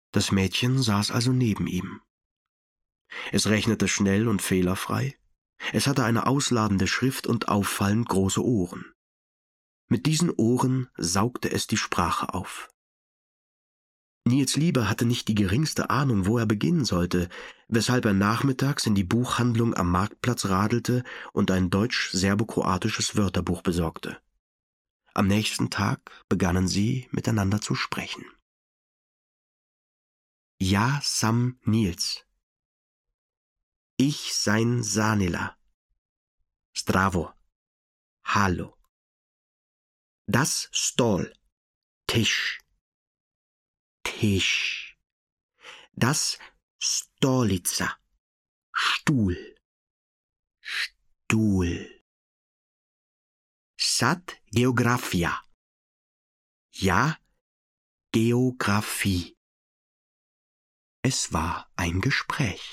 Das Mädchen saß also neben ihm. Es rechnete schnell und fehlerfrei. Es hatte eine ausladende Schrift und auffallend große Ohren. Mit diesen Ohren saugte es die Sprache auf. Niels Liebe hatte nicht die geringste Ahnung, wo er beginnen sollte, weshalb er nachmittags in die Buchhandlung am Marktplatz radelte und ein deutsch-serbokroatisches Wörterbuch besorgte. Am nächsten Tag begannen sie, miteinander zu sprechen. Ja, Sam Niels. Ich sein Sanila. Zdravo. Hallo. Das Stol. Tisch. Tisch. Das Stolica. Stuhl. Stuhl. Sad Geographia. Ja, Geographie. Es war ein Gespräch.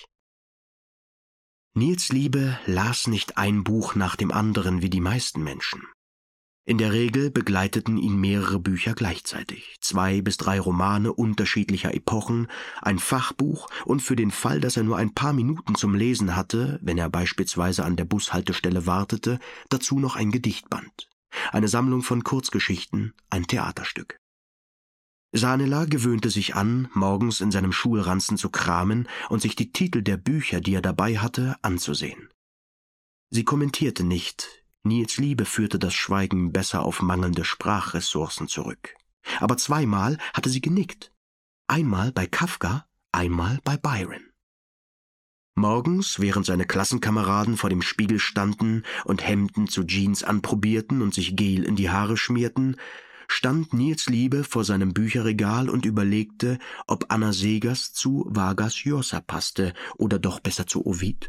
Niels Liebe las nicht ein Buch nach dem anderen wie die meisten Menschen. In der Regel begleiteten ihn mehrere Bücher gleichzeitig, 2 bis 3 Romane unterschiedlicher Epochen, ein Fachbuch und für den Fall, dass er nur ein paar Minuten zum Lesen hatte, wenn er beispielsweise an der Bushaltestelle wartete, dazu noch ein Gedichtband, eine Sammlung von Kurzgeschichten, ein Theaterstück. Sanela gewöhnte sich an, morgens in seinem Schulranzen zu kramen und sich die Titel der Bücher, die er dabei hatte, anzusehen. Sie kommentierte nicht. Niels Liebe führte das Schweigen besser auf mangelnde Sprachressourcen zurück. Aber 2-mal hatte sie genickt. Einmal bei Kafka, einmal bei Byron. Morgens, während seine Klassenkameraden vor dem Spiegel standen und Hemden zu Jeans anprobierten und sich Gel in die Haare schmierten, stand Niels Liebe vor seinem Bücherregal und überlegte, ob Anna Segers zu Vargas Llosa passte oder doch besser zu Ovid.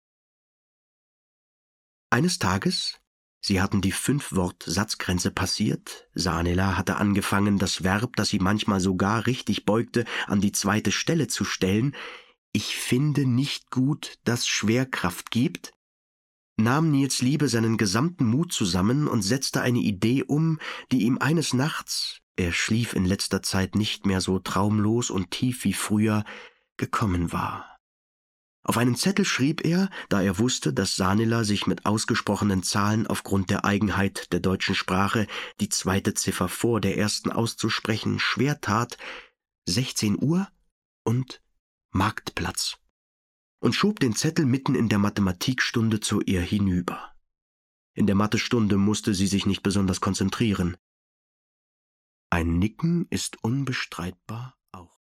Eines Tages, sie hatten die 5-Wort-Satzgrenze passiert, Sanela hatte angefangen, das Verb, das sie manchmal sogar richtig beugte, an die 2. Stelle zu stellen, ich finde nicht gut, dass Schwerkraft gibt, nahm Niels Liebe seinen gesamten Mut zusammen und setzte eine Idee um, die ihm eines Nachts, er schlief in letzter Zeit nicht mehr so traumlos und tief wie früher, gekommen war. Auf einen Zettel schrieb er, da er wusste, dass Sanela sich mit ausgesprochenen Zahlen aufgrund der Eigenheit der deutschen Sprache, die 2. Ziffer vor der ersten auszusprechen, schwer tat, 16 Uhr und Marktplatz, und schob den Zettel mitten in der Mathematikstunde zu ihr hinüber. In der Mathestunde musste sie sich nicht besonders konzentrieren. Ein Nicken ist unbestreitbar auch